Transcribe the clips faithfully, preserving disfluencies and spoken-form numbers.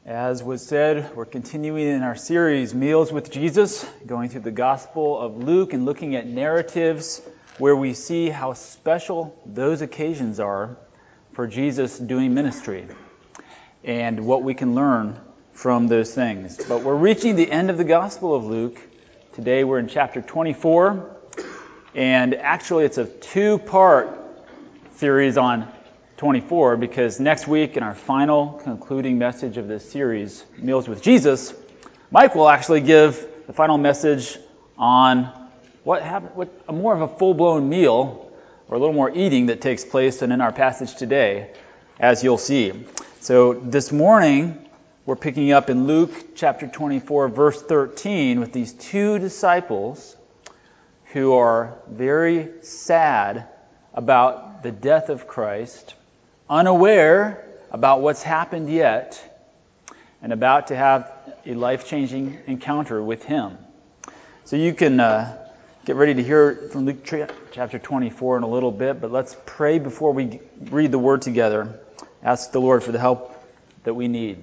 As was said, we're continuing in our series, Meals with Jesus, going through the Gospel of Luke and looking at narratives where we see how special those occasions are for Jesus doing ministry and what we can learn from those things. But we're reaching the end of the Gospel of Luke. Today we're in chapter twenty-four, and actually it's a two-part series on twenty-four, because next week in our final concluding message of this series, Meals with Jesus, Mike will actually give the final message on what happened, what a more of a full-blown meal, or a little more eating that takes place than in our passage today, as you'll see. So this morning, we're picking up in Luke chapter twenty-four, verse thirteen, with these two disciples who are very sad about the death of Christ, unaware about what's happened yet, and about to have a life-changing encounter with Him. So you can uh, get ready to hear from Luke chapter twenty-four in a little bit, but let's pray before we read the Word together. Ask the Lord for the help that we need.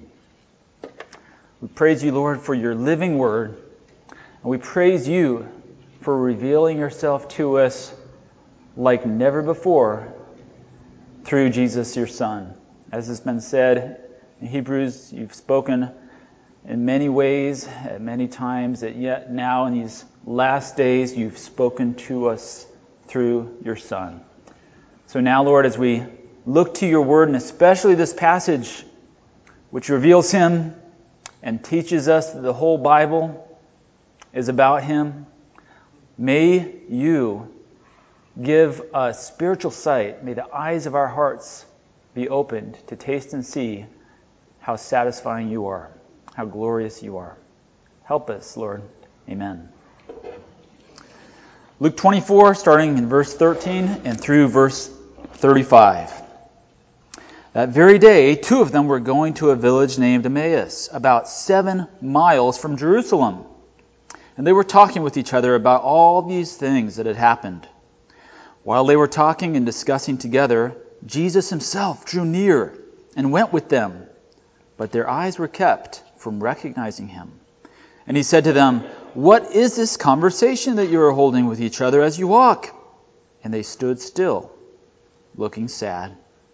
We praise you, Lord, for your living Word, and we praise you for revealing yourself to us like never before through Jesus, your Son. As has been said in Hebrews, you've spoken in many ways, at many times, that yet now in these last days you've spoken to us through your Son. So now, Lord, as we look to your word, and especially this passage, which reveals him and teaches us that the whole Bible is about him, may you give us spiritual sight. May the eyes of our hearts be opened to taste and see how satisfying you are, how glorious you are. Help us, Lord. Amen. Luke twenty-four, starting in verse thirteen and through verse thirty-five. That very day, two of them were going to a village named Emmaus, about seven miles from Jerusalem. And they were talking with each other about all these things that had happened. While they were talking and discussing together, Jesus himself drew near and went with them, but their eyes were kept from recognizing him. And he said to them, "What is this conversation that you are holding with each other as you walk?" And they stood still, looking sad.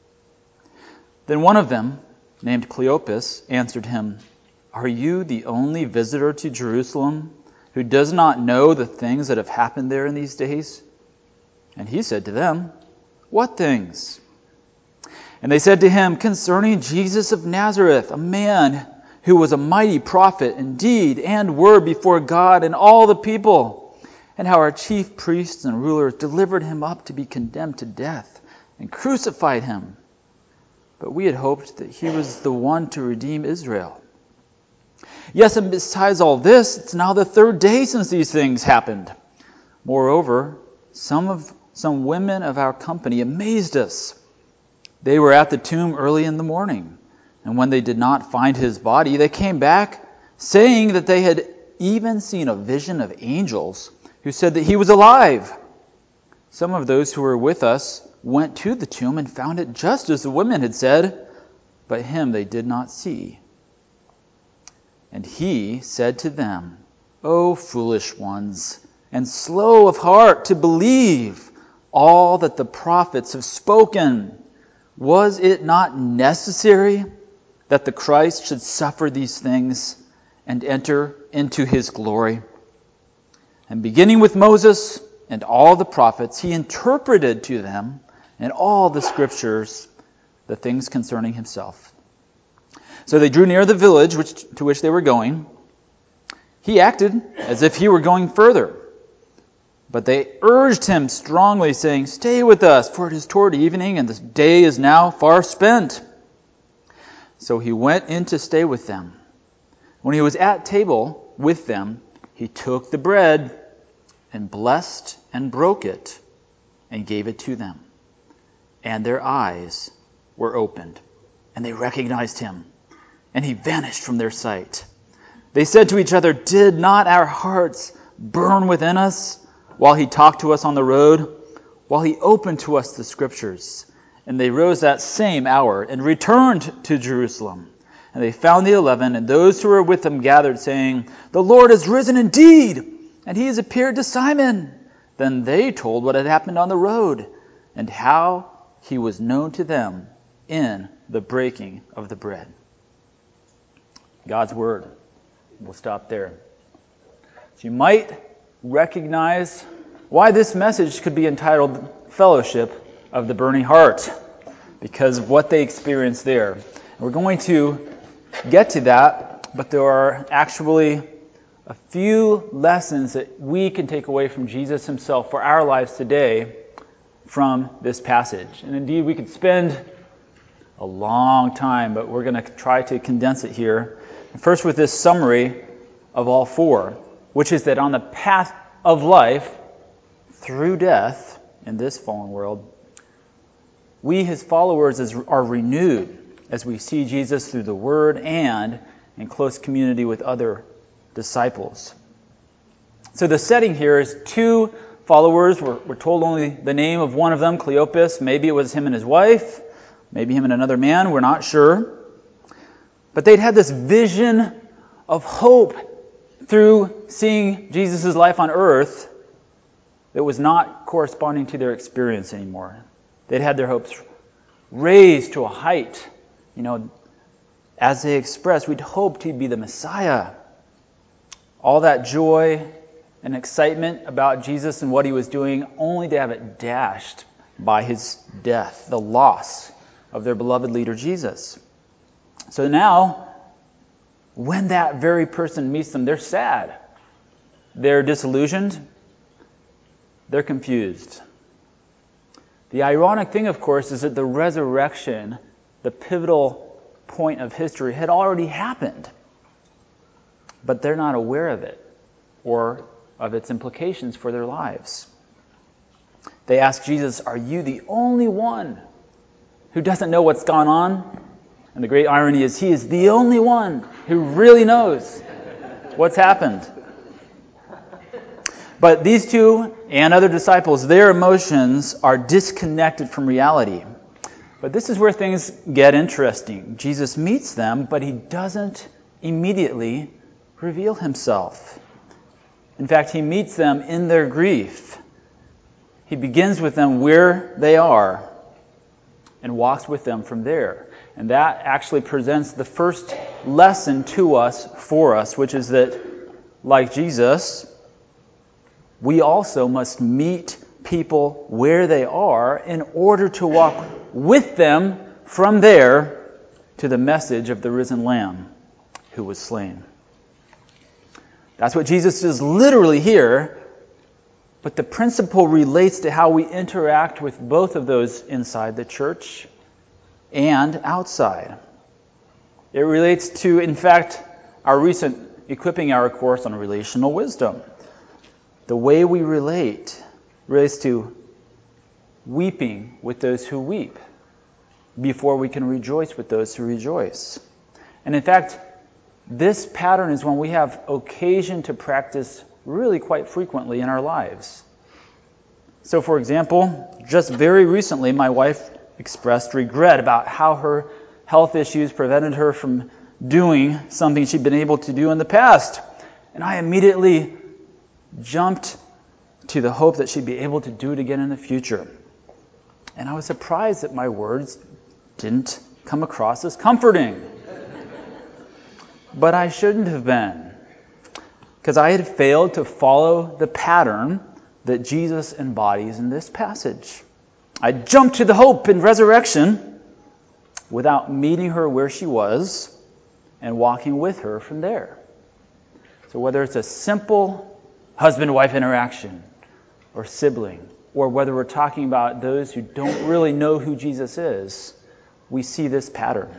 Then one of them, named Cleopas, answered him, "Are you the only visitor to Jerusalem who does not know the things that have happened there in these days?" And he said to them, "What things?" And they said to him, "Concerning Jesus of Nazareth, a man who was a mighty prophet in deed and word before God and all the people, and how our chief priests and rulers delivered him up to be condemned to death and crucified him. But we had hoped that he was the one to redeem Israel. Yes, and besides all this, it's now the third day since these things happened. Moreover, some of some women of our company amazed us. They were at the tomb early in the morning, and when they did not find his body, they came back, saying that they had even seen a vision of angels who said that he was alive. Some of those who were with us went to the tomb and found it just as the women had said, but him they did not see." And he said to them, "O foolish ones, and slow of heart to believe all that the prophets have spoken. Was it not necessary that the Christ should suffer these things and enter into his glory?" And beginning with Moses and all the prophets, he interpreted to them in all the scriptures the things concerning himself. So they drew near the village which, to which they were going. He acted as if he were going further, but they urged him strongly, saying, "Stay with us, for it is toward evening, and the day is now far spent." So he went in to stay with them. When he was at table with them, he took the bread and blessed and broke it and gave it to them. And their eyes were opened, and they recognized him, and he vanished from their sight. They said to each other, "Did not our hearts burn within us while he talked to us on the road, while he opened to us the scriptures?" And they rose that same hour and returned to Jerusalem. And they found the eleven, and those who were with them gathered, saying, "The Lord is risen indeed, and he has appeared to Simon." Then they told what had happened on the road, and how he was known to them in the breaking of the bread. God's word. We'll stop there. So you might recognize why this message could be entitled Fellowship of the Burning Heart, because of what they experienced there. We're going to get to that, but there are actually a few lessons that we can take away from Jesus himself for our lives today from this passage. And indeed, we could spend a long time, but we're going to try to condense it here. First, with this summary of all four, which is that on the path of life through death in this fallen world, we, his followers, are renewed as we see Jesus through the Word and in close community with other disciples. So the setting here is two followers. We're, we're told only the name of one of them, Cleopas. Maybe it was him and his wife. Maybe him and another man. We're not sure. But they'd had this vision of hope through seeing Jesus' life on earth that was not corresponding to their experience anymore. They'd had their hopes raised to a height. You know, as they expressed, we'd hoped he'd be the Messiah. All that joy and excitement about Jesus and what he was doing, only to have it dashed by his death, the loss of their beloved leader Jesus. So now, when that very person meets them, they're sad. They're disillusioned. They're confused. The ironic thing, of course, is that the resurrection, the pivotal point of history, had already happened. But they're not aware of it or of its implications for their lives. They ask Jesus, "Are you the only one who doesn't know what's gone on?" And the great irony is he is the only one who really knows what's happened. But these two and other disciples, their emotions are disconnected from reality. But this is where things get interesting. Jesus meets them, but he doesn't immediately reveal himself. In fact, he meets them in their grief. He begins with them where they are and walks with them from there. And that actually presents the first lesson to us, for us, which is that, like Jesus, we also must meet people where they are in order to walk with them from there to the message of the risen Lamb who was slain. That's what Jesus does literally here, but the principle relates to how we interact with both of those inside the church and outside. It relates to, in fact, our recent Equipping Hour course on relational wisdom. The way we relate relates to weeping with those who weep before we can rejoice with those who rejoice. And in fact, this pattern is one we have occasion to practice really quite frequently in our lives. So, for example, just very recently, my wife expressed regret about how her health issues prevented her from doing something she'd been able to do in the past. And I immediately jumped to the hope that she'd be able to do it again in the future. And I was surprised that my words didn't come across as comforting. But I shouldn't have been, because I had failed to follow the pattern that Jesus embodies in this passage. I jumped to the hope in resurrection without meeting her where she was and walking with her from there. So whether it's a simple husband-wife interaction or sibling, or whether we're talking about those who don't really know who Jesus is, we see this pattern.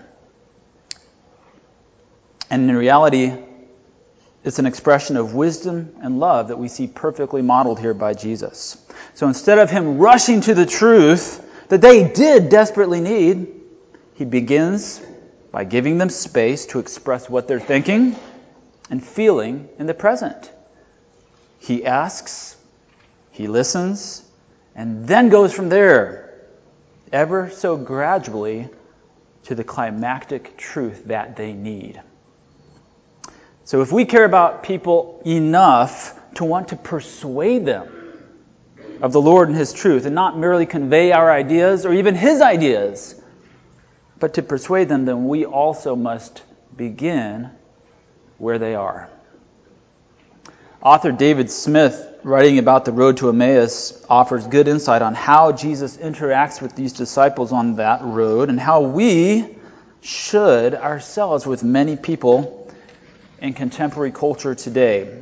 And in reality, it's an expression of wisdom and love that we see perfectly modeled here by Jesus. So instead of him rushing to the truth that they did desperately need, he begins by giving them space to express what they're thinking and feeling in the present. He asks, he listens, and then goes from there, ever so gradually, to the climactic truth that they need. So if we care about people enough to want to persuade them of the Lord and His truth, and not merely convey our ideas or even His ideas, but to persuade them, then we also must begin where they are. Author David Smith, writing about the road to Emmaus, offers good insight on how Jesus interacts with these disciples on that road and how we should ourselves with many people in contemporary culture today.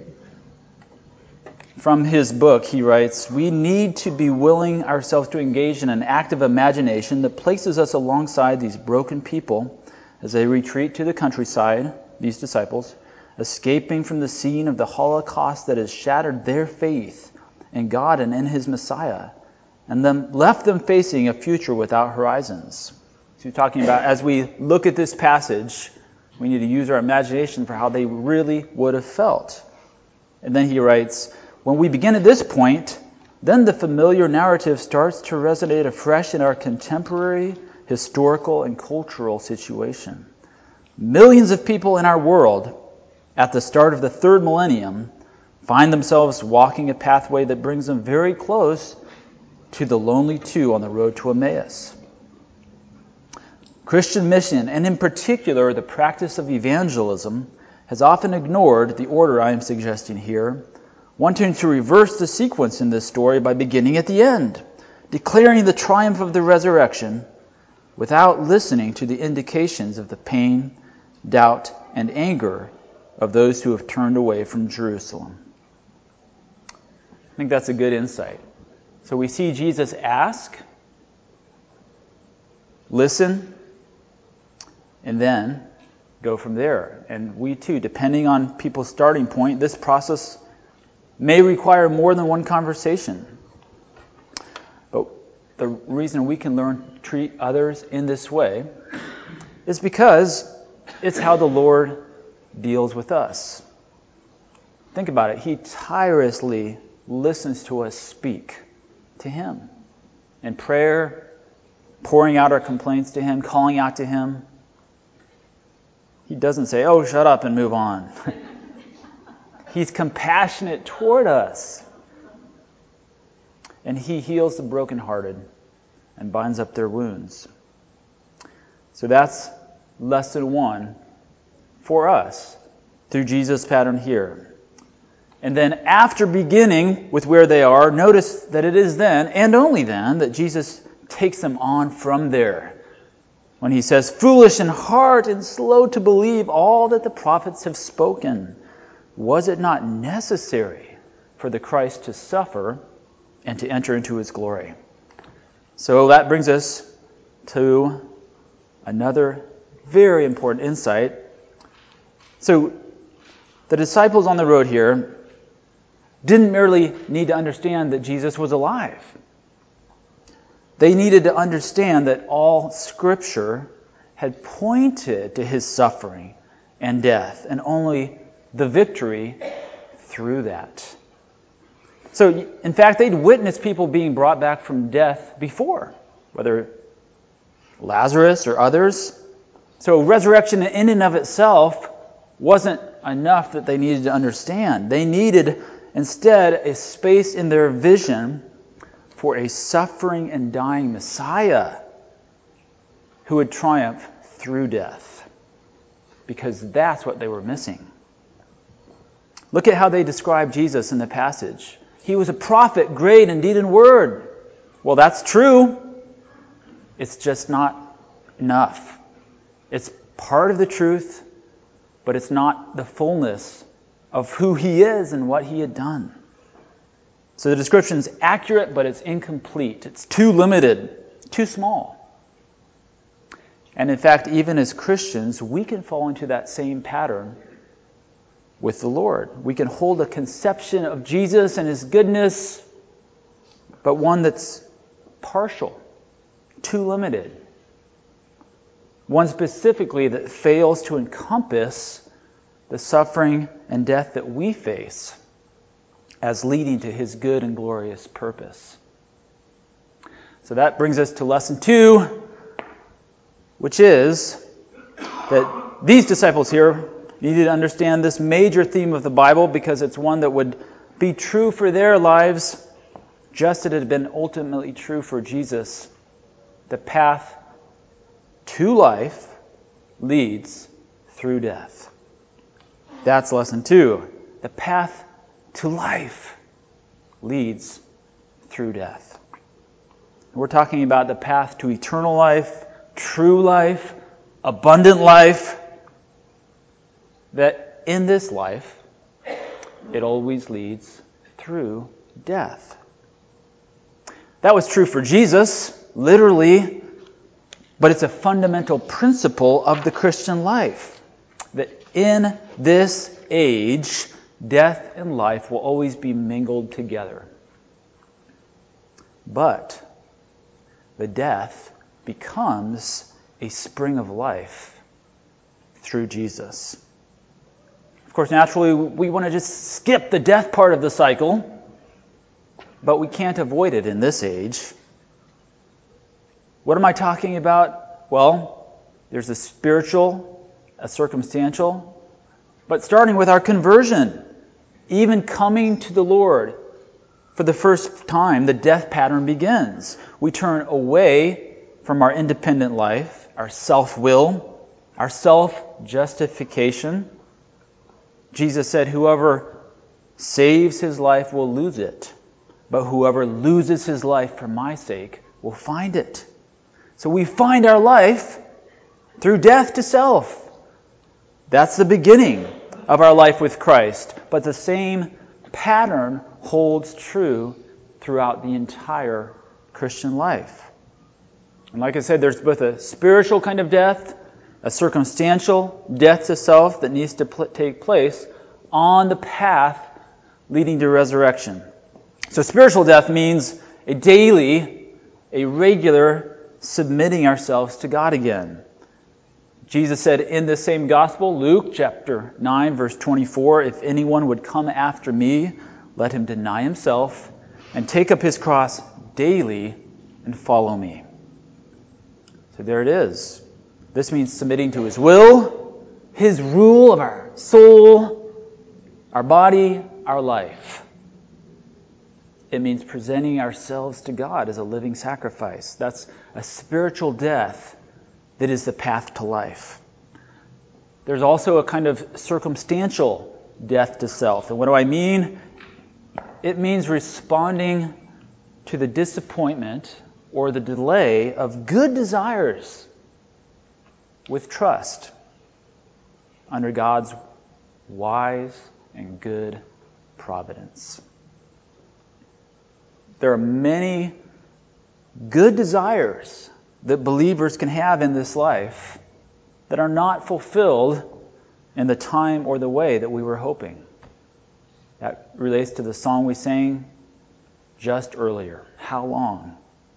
From his book, he writes, "We need to be willing ourselves to engage in an active imagination that places us alongside these broken people as they retreat to the countryside, these disciples, escaping from the scene of the Holocaust that has shattered their faith in God and in His Messiah, and then left them facing a future without horizons." So he's talking about, as we look at this passage, we need to use our imagination for how they really would have felt. And then he writes, "When we begin at this point, then the familiar narrative starts to resonate afresh in our contemporary historical and cultural situation. Millions of people in our world at the start of the third millennium find themselves walking a pathway that brings them very close to the lonely two on the road to Emmaus. Christian mission, and in particular the practice of evangelism, has often ignored the order I am suggesting here, wanting to reverse the sequence in this story by beginning at the end, declaring the triumph of the resurrection without listening to the indications of the pain, doubt, and anger of those who have turned away from Jerusalem." I think that's a good insight. So we see Jesus ask, listen, and then go from there. And we too, depending on people's starting point, this process may require more than one conversation. But the reason we can learn to treat others in this way is because it's how the Lord deals with us. Think about it. He tirelessly listens to us speak to Him in prayer, pouring out our complaints to Him, calling out to Him. He doesn't say, "Oh, shut up and move on." He's compassionate toward us. And He heals the brokenhearted and binds up their wounds. So that's lesson one for us through Jesus' pattern here. And then after beginning with where they are, notice that it is then, and only then, that Jesus takes them on from there. When He says, "Foolish in heart and slow to believe all that the prophets have spoken. Was it not necessary for the Christ to suffer and to enter into His glory?" So that brings us to another very important insight. So the disciples on the road here didn't merely need to understand that Jesus was alive. They needed to understand that all Scripture had pointed to His suffering and death, and only the victory through that. So, in fact, they'd witnessed people being brought back from death before, whether Lazarus or others. So resurrection in and of itself wasn't enough that they needed to understand. They needed, instead, a space in their vision for a suffering and dying Messiah who would triumph through death, because that's what they were missing. Look at how they describe Jesus in the passage. He was a prophet, great in deed and word. Well, that's true. It's just not enough. It's part of the truth, but it's not the fullness of who He is and what He had done. So the description is accurate, but it's incomplete. It's too limited, too small. And in fact, even as Christians, we can fall into that same pattern with the Lord. We can hold a conception of Jesus and His goodness, but one that's partial, too limited. One specifically that fails to encompass the suffering and death that we face as leading to His good and glorious purpose. So that brings us to lesson two. which is that these disciples here needed to understand this major theme of the Bible because it's one that would be true for their lives just as it had been ultimately true for Jesus. The path to life leads through death. That's lesson two. The path to life leads through death. We're talking about the path to eternal life, true life, abundant life, that in this life, it always leads through death. That was true for Jesus, literally, but it's a fundamental principle of the Christian life, that in this age, death and life will always be mingled together. But the death becomes a spring of life through Jesus. Of course, naturally, we want to just skip the death part of the cycle, but we can't avoid it in this age. What am I talking about? Well, there's a spiritual, a circumstantial, but starting with our conversion, even coming to the Lord for the first time, the death pattern begins. We turn away from our independent life, our self-will, our self-justification. Jesus said, whoever saves his life will lose it, but whoever loses his life for my sake will find it. So we find our life through death to self. That's the beginning of our life with Christ. But the same pattern holds true throughout the entire Christian life. And like I said, there's both a spiritual kind of death, a circumstantial death to self that needs to pl- take place on the path leading to resurrection. So spiritual death means a daily, a regular submitting ourselves to God again. Jesus said in the same gospel, Luke chapter nine, verse twenty-four, if anyone would come after me, let him deny himself and take up his cross daily and follow me. So there it is. This means submitting to his will, his rule of our soul, our body, our life. It means presenting ourselves to God as a living sacrifice. That's a spiritual death that is the path to life. There's also a kind of circumstantial death to self. And what do I mean? It means responding to the disappointment or the delay of good desires with trust under God's wise and good providence. There are many good desires that believers can have in this life that are not fulfilled in the time or the way that we were hoping. That relates to the song we sang just earlier. How long?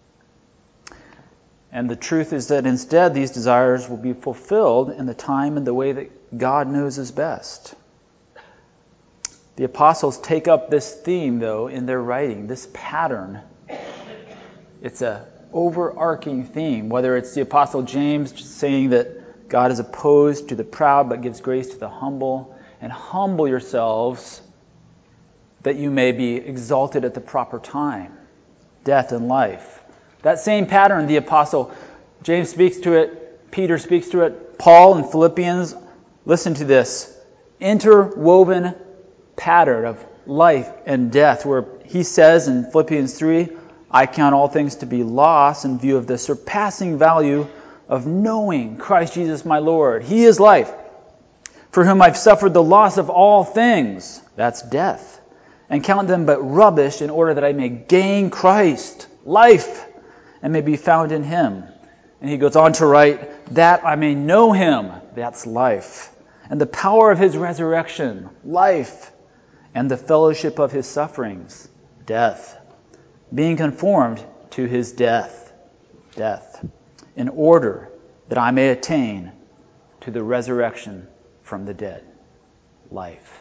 And the truth is that instead these desires will be fulfilled in the time and the way that God knows is best. The apostles take up this theme, though, in their writing, this pattern. It's an overarching theme, whether it's the apostle James saying that God is opposed to the proud but gives grace to the humble, and humble yourselves that you may be exalted at the proper time, death and life. That same pattern, the apostle James speaks to it, Peter speaks to it, Paul in Philippians, listen to this, interwoven pattern of life and death, where he says in Philippians three, I count all things to be loss in view of the surpassing value of knowing Christ Jesus my Lord. He is life, for whom I've suffered the loss of all things, that's death, and count them but rubbish in order that I may gain Christ, life, and may be found in him. And he goes on to write, that I may know him, that's life, and the power of his resurrection, life, and the fellowship of his sufferings, death, being conformed to his death, death, in order that I may attain to the resurrection from the dead, life.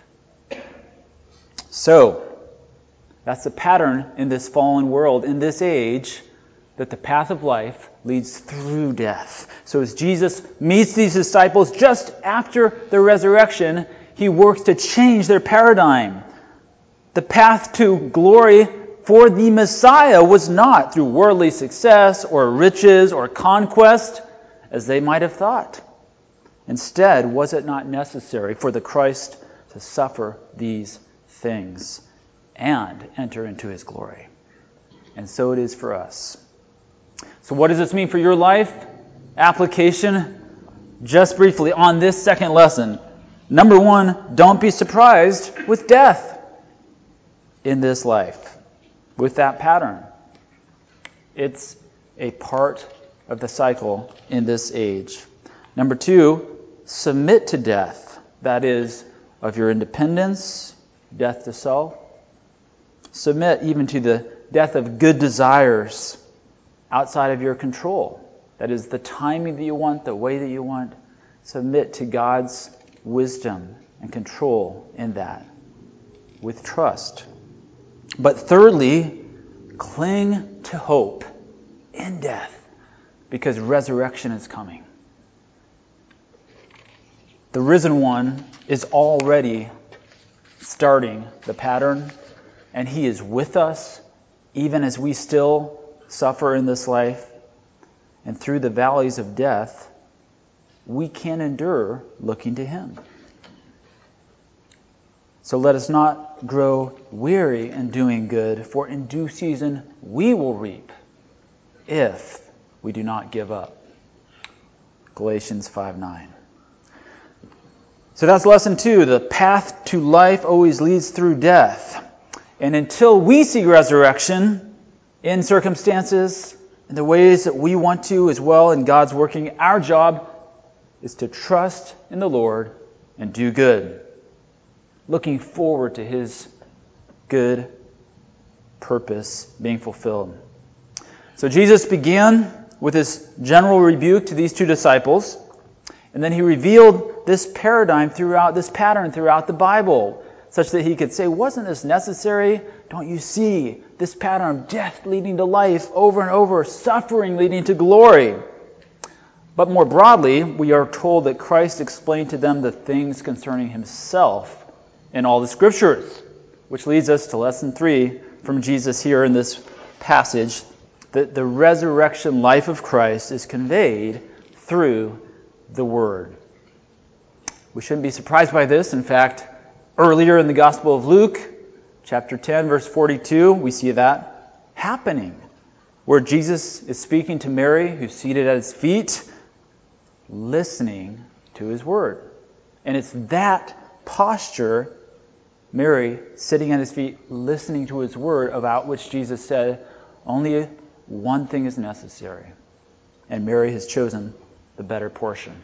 So, that's the pattern in this fallen world, in this age, that the path of life leads through death. So as Jesus meets these disciples just after the resurrection, he works to change their paradigm. The path to glory for the Messiah was not through worldly success or riches or conquest, as they might have thought. Instead, was it not necessary for the Christ to suffer these things and enter into his glory? And so it is for us. So what does this mean for your life? Application, just briefly on this second lesson. Number one, don't be surprised with death in this life, with that pattern. It's a part of the cycle in this age. Number two, submit to death. That is, of your independence, death to self. Submit even to the death of good desires outside of your control. That is, the timing that you want, the way that you want. Submit to God's wisdom and control in that with trust. But thirdly, cling to hope in death, because resurrection is coming. The risen one is already starting the pattern, and he is with us even as we still suffer in this life. And through the valleys of death, we can endure looking to him. So let us not grow weary in doing good, for in due season we will reap if we do not give up. Galatians five nine. So that's lesson two. The path to life always leads through death. And until we see resurrection in circumstances, in the ways that we want to as well, and God's working, our job is to trust in the Lord and do good, looking forward to his good purpose being fulfilled. So Jesus began with his general rebuke to these two disciples, and then he revealed this paradigm throughout, this pattern throughout the Bible, such that he could say, wasn't this necessary? Don't you see this pattern of death leading to life over and over, suffering leading to glory? But more broadly, we are told that Christ explained to them the things concerning himself in all the Scriptures, which leads us to lesson three from Jesus here in this passage, that the resurrection life of Christ is conveyed through the Word. We shouldn't be surprised by this. In fact, earlier in the Gospel of Luke, chapter ten, verse forty-two, we see that happening, where Jesus is speaking to Mary, who's seated at his feet, listening to his word. And it's that posture, Mary sitting at his feet, listening to his word, about which Jesus said, only one thing is necessary. And Mary has chosen the better portion.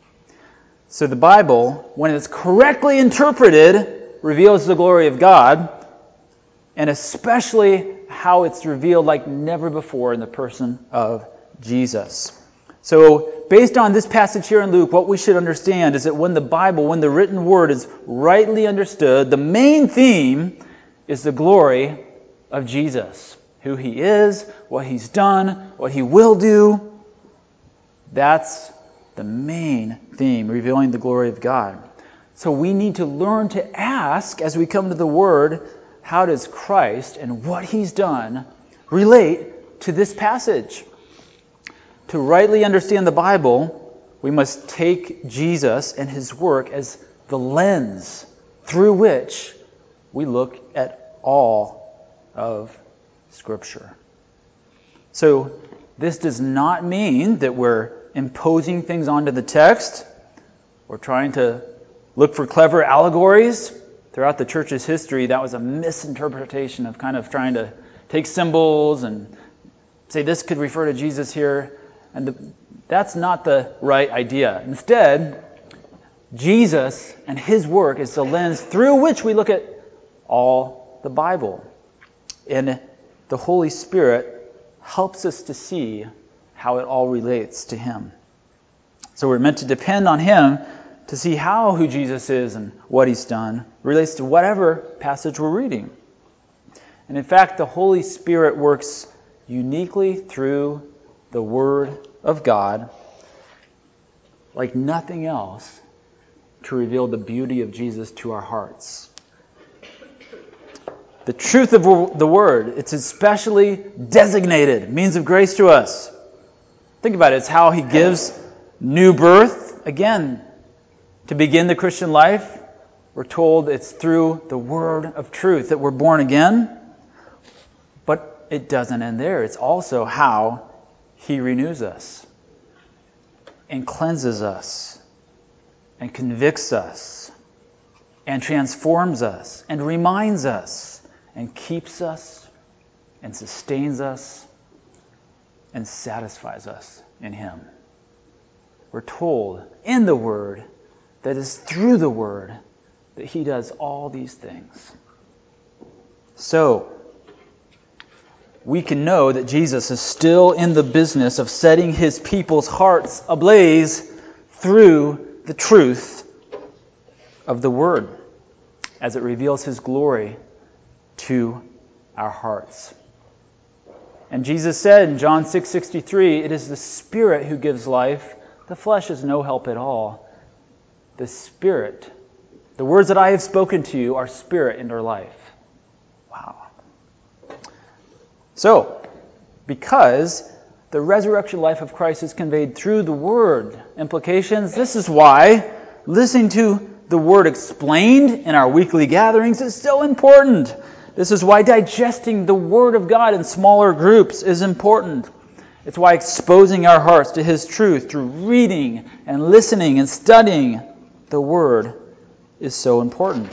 So the Bible, when it's correctly interpreted, reveals the glory of God, and especially how it's revealed like never before in the person of Jesus. So, based on this passage here in Luke, what we should understand is that when the Bible, when the written word is rightly understood, the main theme is the glory of Jesus. Who he is, what he's done, what he will do. That's the main theme, revealing the glory of God. So we need to learn to ask, as we come to the Word, how does Christ and what he's done relate to this passage? To rightly understand the Bible, we must take Jesus and his work as the lens through which we look at all of Scripture. So this does not mean that we're imposing things onto the text or trying to look for clever allegories. Throughout the church's history, that was a misinterpretation of kind of trying to take symbols and say this could refer to Jesus here. And the, that's not the right idea. Instead, Jesus and his work is the lens through which we look at all the Bible. And the Holy Spirit helps us to see how it all relates to him. So we're meant to depend on him to see how who Jesus is and what he's done relates to whatever passage we're reading. And in fact, the Holy Spirit works uniquely through the Word of God, like nothing else, to reveal the beauty of Jesus to our hearts. The truth of the Word, it's especially designated means of grace to us. Think about it. It's how He gives new birth. Again, to begin the Christian life, we're told it's through the Word of truth that we're born again. But it doesn't end there. It's also how He renews us and cleanses us and convicts us and transforms us and reminds us and keeps us and sustains us and satisfies us in Him. We're told in the Word that it's through the Word that He does all these things. So, we can know that Jesus is still in the business of setting His people's hearts ablaze through the truth of the Word as it reveals His glory to our hearts. And Jesus said in John six sixty-three, "It is the Spirit who gives life. The flesh is no help at all." The Spirit, the words that I have spoken to you are spirit and are life. Wow. So, because the resurrection life of Christ is conveyed through the Word, implications, this is why listening to the Word explained in our weekly gatherings is so important. This is why digesting the Word of God in smaller groups is important. It's why exposing our hearts to His truth through reading and listening and studying the Word is so important.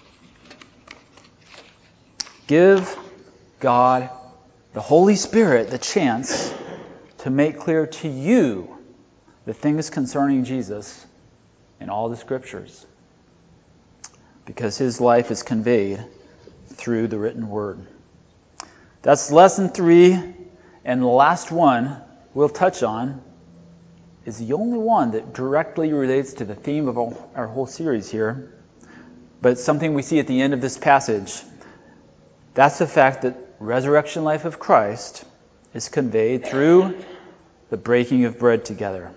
Give God, the Holy Spirit, the chance to make clear to you the things concerning Jesus in all the Scriptures, because His life is conveyed through the written Word. That's lesson three, and the last one we'll touch on is the only one that directly relates to the theme of our whole series here, but it's something we see at the end of this passage. That's the fact that resurrection life of Christ is conveyed through the breaking of bread together.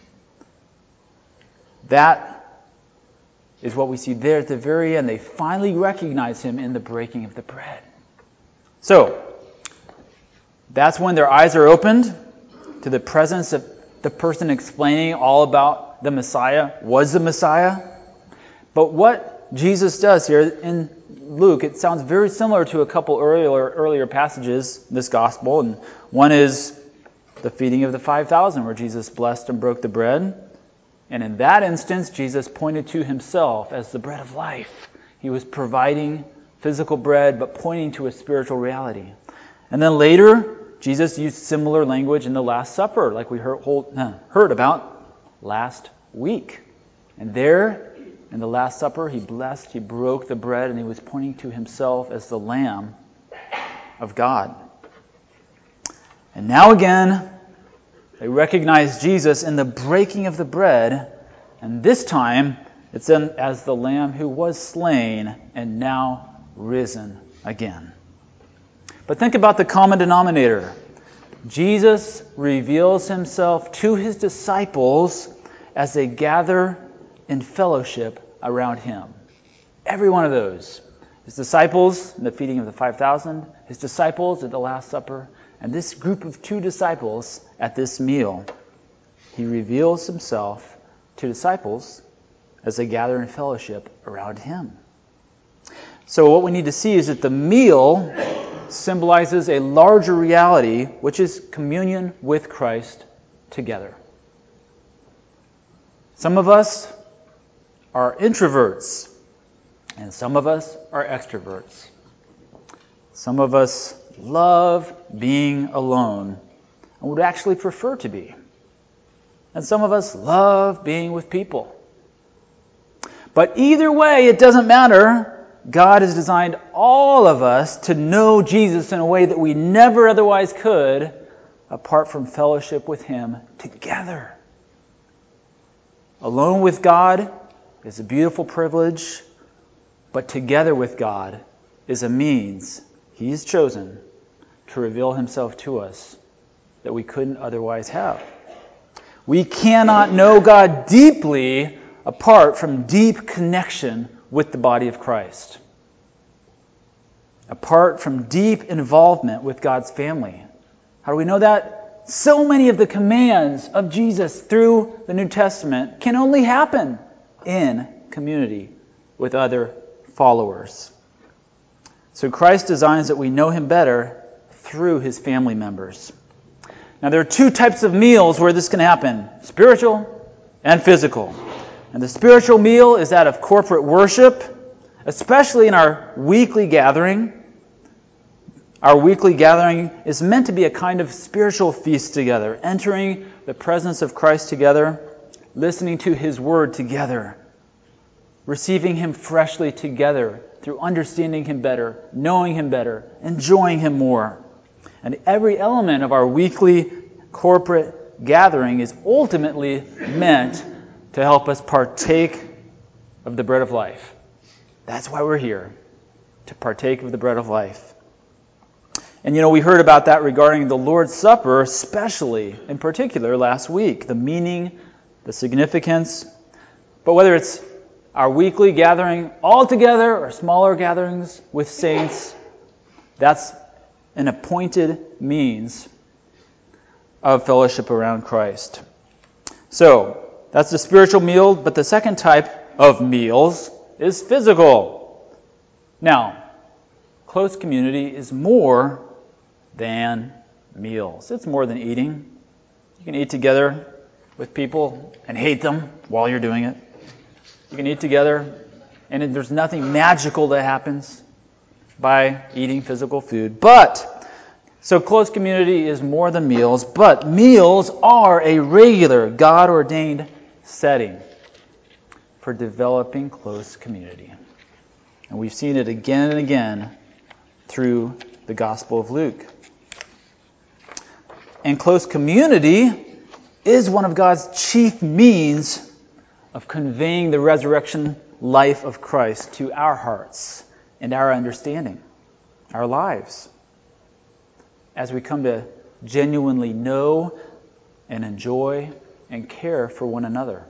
That is what we see there at the very end. They finally recognize Him in the breaking of the bread. So, that's when their eyes are opened to the presence of the person explaining all about the Messiah was the Messiah. But what Jesus does here in Luke, it sounds very similar to a couple earlier earlier passages in this gospel. And one is the feeding of the five thousand, where Jesus blessed and broke the bread. And in that instance, Jesus pointed to Himself as the bread of life. He was providing physical bread, but pointing to a spiritual reality. And then later, Jesus used similar language in the Last Supper, like we heard, heard about last week. And there, in the Last Supper, He blessed, He broke the bread, and He was pointing to Himself as the Lamb of God. And now again, they recognize Jesus in the breaking of the bread, and this time it's in, as the Lamb who was slain and now risen again. But think about the common denominator. Jesus reveals Himself to His disciples as they gather in fellowship around Him. Every one of those. His disciples in the feeding of the five thousand, His disciples at the Last Supper, and this group of two disciples at this meal. He reveals Himself to disciples as they gather in fellowship around Him. So what we need to see is that the meal symbolizes a larger reality, which is communion with Christ together. Some of us are introverts, and some of us are extroverts. Some of us love being alone and would actually prefer to be. And some of us love being with people. But either way, it doesn't matter. God has designed all of us to know Jesus in a way that we never otherwise could apart from fellowship with Him together. Alone with God is a beautiful privilege, but together with God is a means He has chosen to reveal himself to us that we couldn't otherwise have. We cannot know God deeply apart from deep connection with the body of Christ. Apart from deep involvement with God's family. How do we know that? So many of the commands of Jesus through the New Testament can only happen in community with other followers. So Christ designs that we know him better through his family members. Now there are two types of meals where this can happen, spiritual and physical. And the spiritual meal is that of corporate worship, especially in our weekly gathering. Our weekly gathering is meant to be a kind of spiritual feast together, entering the presence of Christ together, listening to his word together, receiving him freshly together through understanding him better, knowing him better, enjoying him more. And every element of our weekly corporate gathering is ultimately meant to help us partake of the bread of life. That's why we're here, to partake of the bread of life. And you know, we heard about that regarding the Lord's Supper, especially, in particular, last week. The meaning, the significance. But whether it's our weekly gathering all together or smaller gatherings with saints, that's an appointed means of fellowship around Christ. So, that's the spiritual meal, but the second type of meals is physical. Now, close community is more than meals. It's more than eating. You can eat together with people and hate them while you're doing it. You can eat together, and there's nothing magical that happens by eating physical food. But, so close community is more than meals, but meals are a regular, God-ordained setting for developing close community. And we've seen it again and again through the Gospel of Luke. And close community is one of God's chief means of conveying the resurrection life of Christ to our hearts and our understanding, our lives, as we come to genuinely know and enjoy and care for one another.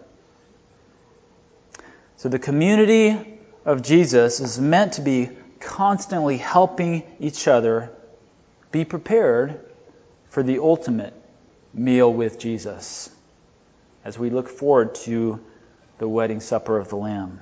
So the community of Jesus is meant to be constantly helping each other be prepared for the ultimate meal with Jesus as we look forward to the wedding supper of the Lamb.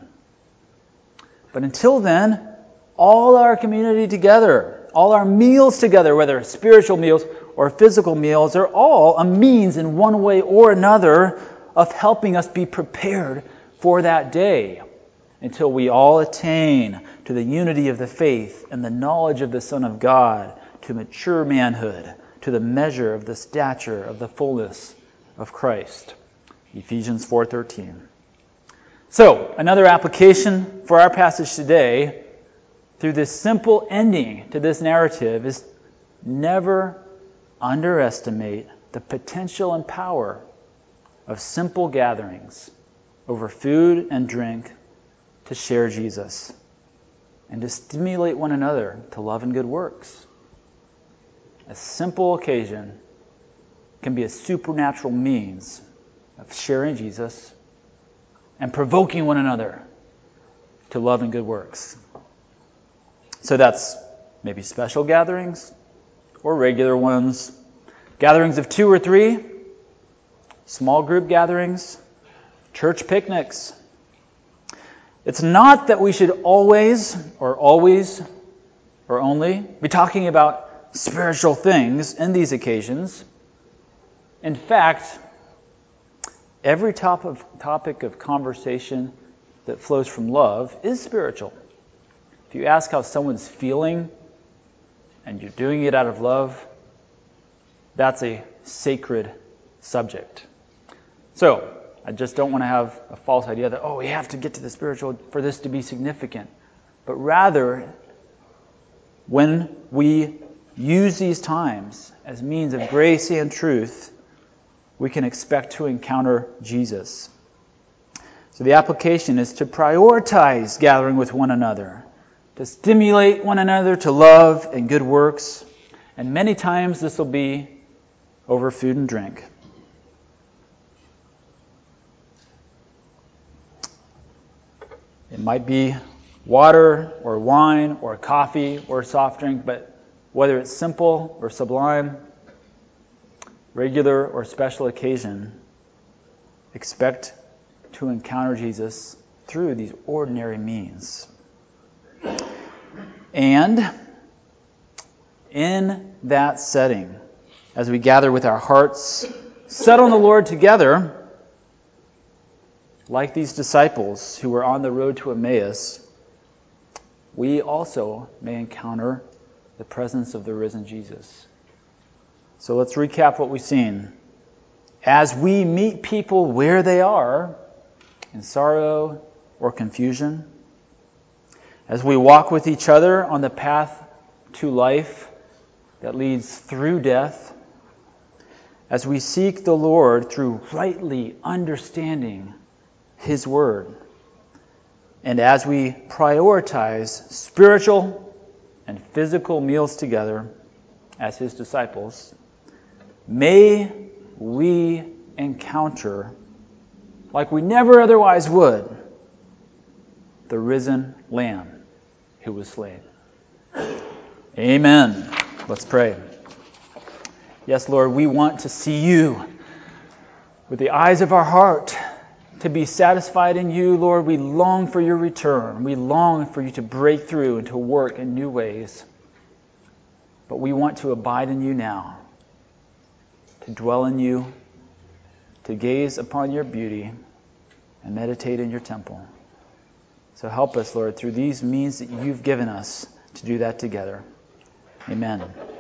But until then, all our community together, all our meals together, whether spiritual meals or physical meals, are all a means in one way or another of helping us be prepared for that day until we all attain to the unity of the faith and the knowledge of the Son of God, to mature manhood, to the measure of the stature of the fullness of Christ. Ephesians four thirteen. So, another application for our passage today, through this simple ending to this narrative, is never underestimate the potential and power of simple gatherings over food and drink to share Jesus and to stimulate one another to love and good works. A simple occasion can be a supernatural means of sharing Jesus and provoking one another to love and good works. So that's maybe special gatherings or regular ones, gatherings of two or three, small group gatherings, church picnics. It's not that we should always or always or only be talking about spiritual things in these occasions. In fact, every top of, topic of conversation that flows from love is spiritual. If you ask how someone's feeling and you're doing it out of love, that's a sacred subject. So, I just don't want to have a false idea that, oh, we have to get to the spiritual for this to be significant. But rather, when we use these times as means of grace and truth, we can expect to encounter Jesus. So the application is to prioritize gathering with one another, to stimulate one another to love and good works, And many times this will be over food and drink. It might be water or wine or coffee or soft drink, but whether it's simple or sublime, regular or special occasion, expect to encounter Jesus through these ordinary means. And in that setting, as we gather with our hearts set on the Lord together, like these disciples who were on the road to Emmaus, we also may encounter the presence of the risen Jesus. So let's recap what we've seen. As we meet people where they are, in sorrow or confusion, as we walk with each other on the path to life that leads through death, as we seek the Lord through rightly understanding His Word, and as we prioritize spiritual and physical meals together as His disciples, may we encounter, like we never otherwise would, the risen Lamb who was slain. Amen. Let's pray. Yes, Lord, we want to see You with the eyes of our heart, to be satisfied in You. Lord, we long for Your return. We long for You to break through and to work in new ways. But we want to abide in You now, to dwell in You, to gaze upon Your beauty and meditate in Your temple. So help us, Lord, through these means that You've given us to do that together. Amen.